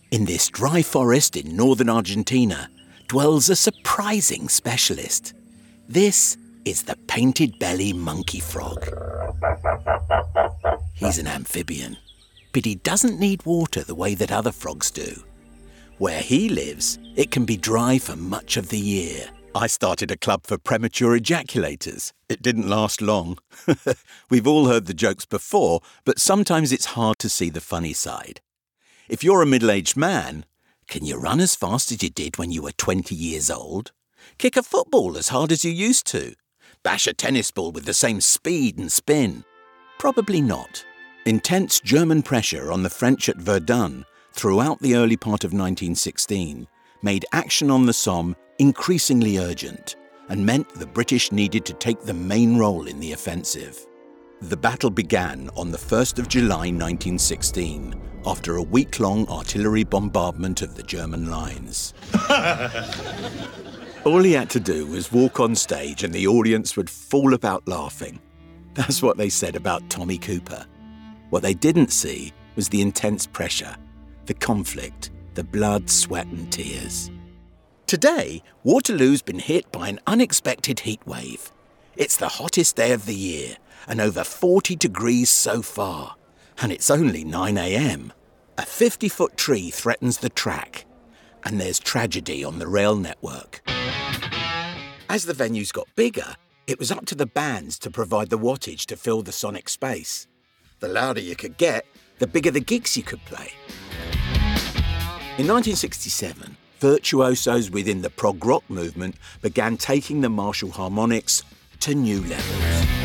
In this dry forest in northern Argentina dwells a surprising specialist. This is the painted belly monkey frog. He's an amphibian, but he doesn't need water the way that other frogs do. Where he lives, it can be dry for much of the year. I started a club for premature ejaculators. It didn't last long. We've all heard the jokes before, but sometimes it's hard to see the funny side. If you're a middle-aged man, can you run as fast as you did when you were 20 years old? Kick a football as hard as you used to? Bash a tennis ball with the same speed and spin? Probably not. Intense German pressure on the French at Verdun throughout the early part of 1916 made action on the Somme increasingly urgent and meant the British needed to take the main role in the offensive. The battle began on the 1st of July 1916 after a week-long artillery bombardment of the German lines. All he had to do was walk on stage and the audience would fall about laughing. That's what they said about Tommy Cooper. What they didn't see was the intense pressure, the conflict, the blood, sweat and tears. Today, Waterloo's been hit by an unexpected heat wave. It's the hottest day of the year and over 40 degrees so far. And it's only 9 a.m. A 50-foot tree threatens the track. And there's tragedy on the rail network. As the venues got bigger, it was up to the bands to provide the wattage to fill the sonic space. The louder you could get, the bigger the gigs you could play. In 1967, virtuosos within the prog rock movement began taking the Marshall harmonics to new levels.